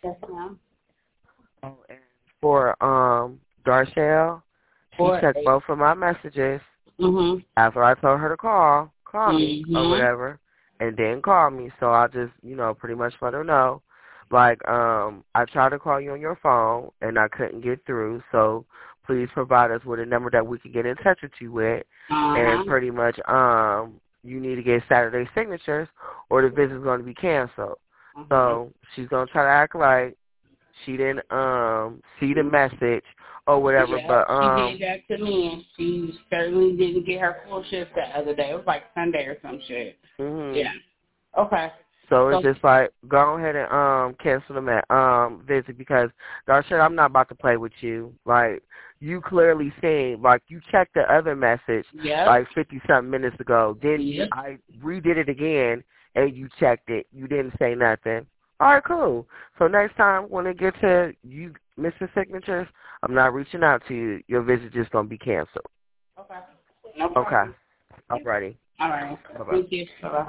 Yes, ma'am. Oh, and for Darshell, she checked both of my messages after I told her to call me or whatever, and then call me. So I just, pretty much let her know. Like, I tried to call you on your phone, and I couldn't get through. So please provide us with a number that we can get in touch with you with. And pretty much, you need to get Saturday signatures, or the visit's going to be canceled. So she's going to try to act like she didn't see the message or whatever, but she did that to me, and she certainly didn't get her full shift that other day. It was like Sunday or some shit. Yeah. Okay. So it's just like, go ahead and cancel the visit, because Darshell, I'm not about to play with you. Like, you clearly seen, like, you checked the other message like 50-something minutes ago. Then I redid it again, and you checked it. You didn't say nothing. All right, cool. So next time when it gets to you missing signatures, I'm not reaching out to you. Your visit just going to be canceled. Okay. No problem. Okay. All righty. All right. Bye-bye. Thank you. Bye-bye.